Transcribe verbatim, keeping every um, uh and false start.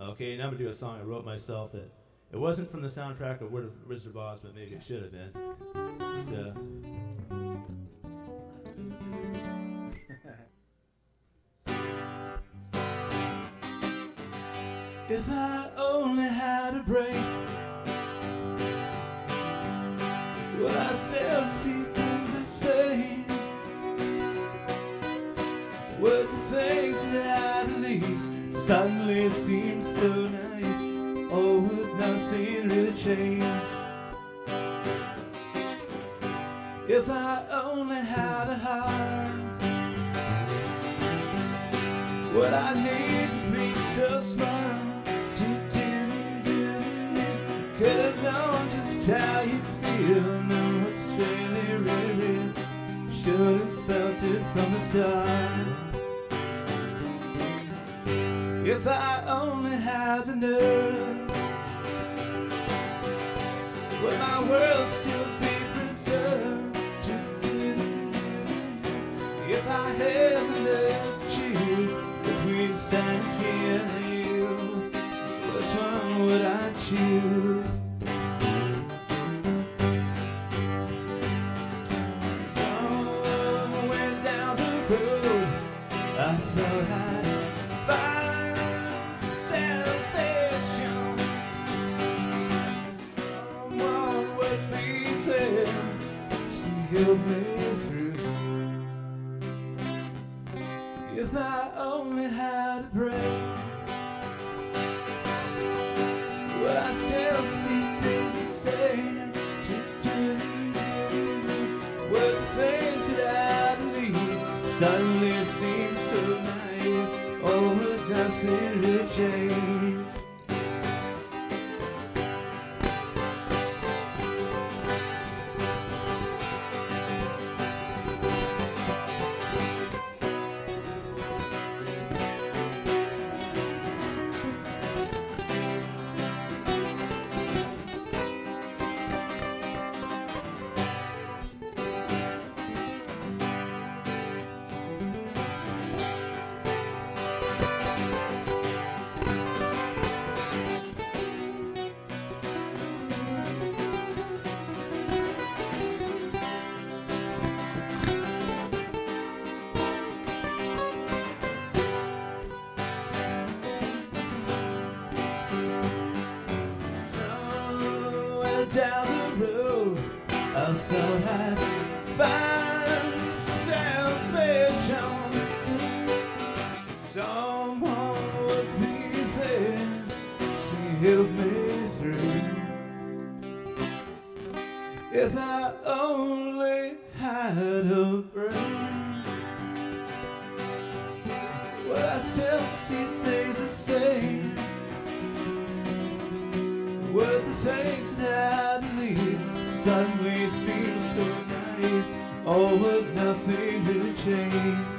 Okay, and I'm gonna do a song I wrote myself that it wasn't from the soundtrack of Wizard of Oz, but maybe it should have been. It's, uh, if I only had a brain, would I still see things the same? Would the things that I believe suddenly seem so naive? Or would nothing really change? If I only had a heart, would I need to be so smart? Could have known just how you feel, know what's really, really real. Should have felt it from the start. If I only had the nerve, would my world still be preserved? If I had the nerve to choose between sanity and you, which one would I choose? Oh, went down the road, I thought I'd find salvation. Someone would be there to help me through. If I only had a brain, would I still see things the same? Would the things that I believe suddenly seem so naive? Or would nothing really change? Down the road, I thought I'd find salvation. Someone would be there to help me through. If I only had a brain, would I still see things the same? Would the things that I believe suddenly seem so naive? Or would nothing really change?